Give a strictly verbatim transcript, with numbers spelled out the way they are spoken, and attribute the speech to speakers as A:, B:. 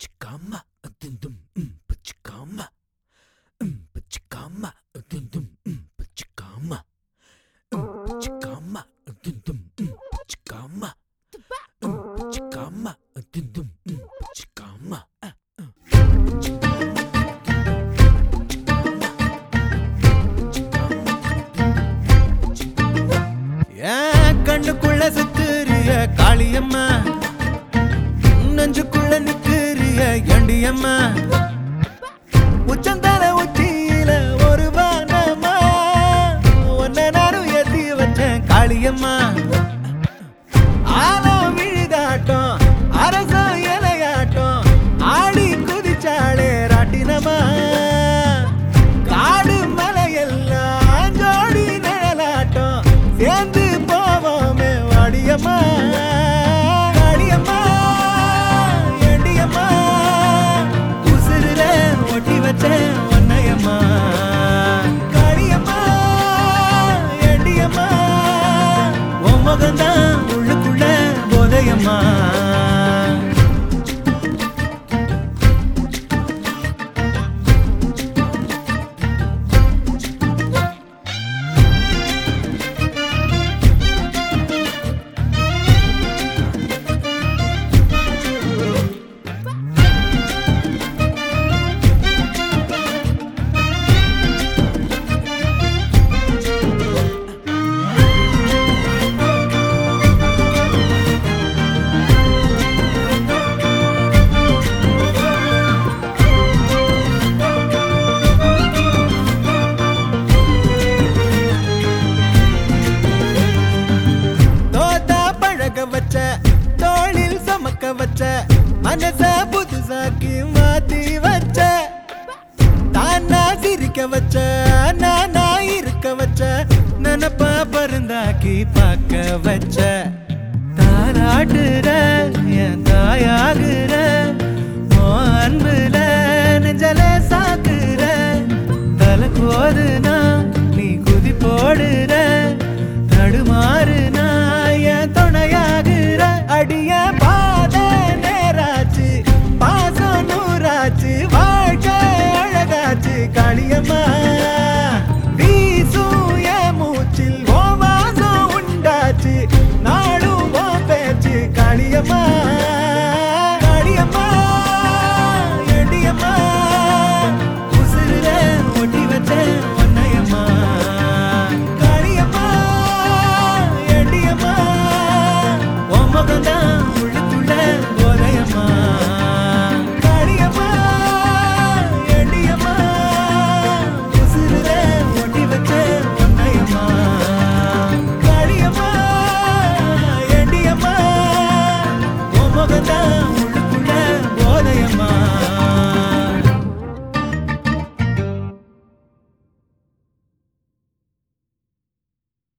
A: Pachikama, dum dum, pachikama, pachikama, dum dum, pachikama, pachikama, dum dum, pachikama, pachikama, dum dum, pachikama.
B: கண்ணுக்குள்ள சுத்துறிய காளியம்மா, நெஞ்சுக்குள்ள நிக்கிறிய எண்டியம்மா, உச்சந்தல உச்சியில ஒரு வானம்மா, உன்னை நானும் ஏத்தி வச்சேன் காளியம்மா. ஆலம் விழுதாட்டம் அரசம் இலையாட்டம் ஆடி குதிச்சாளே ராட்டினமா, காடு மலையெல்லாம் ஜோடி நிழலாட்டம் சேர்ந்து போவோமே வாடியம்மா. உள்ளுக்குள்ள போதையம்மா, தோளில் சமக்க வச்ச மனச புதுசாக்கி மாத்தி வச்ச, தானா சிரிக்க வச்ச நானா இருக்க வச்ச, நினப்ப பருந்தாக்கி பார்க்க வச்ச, தாராட்டு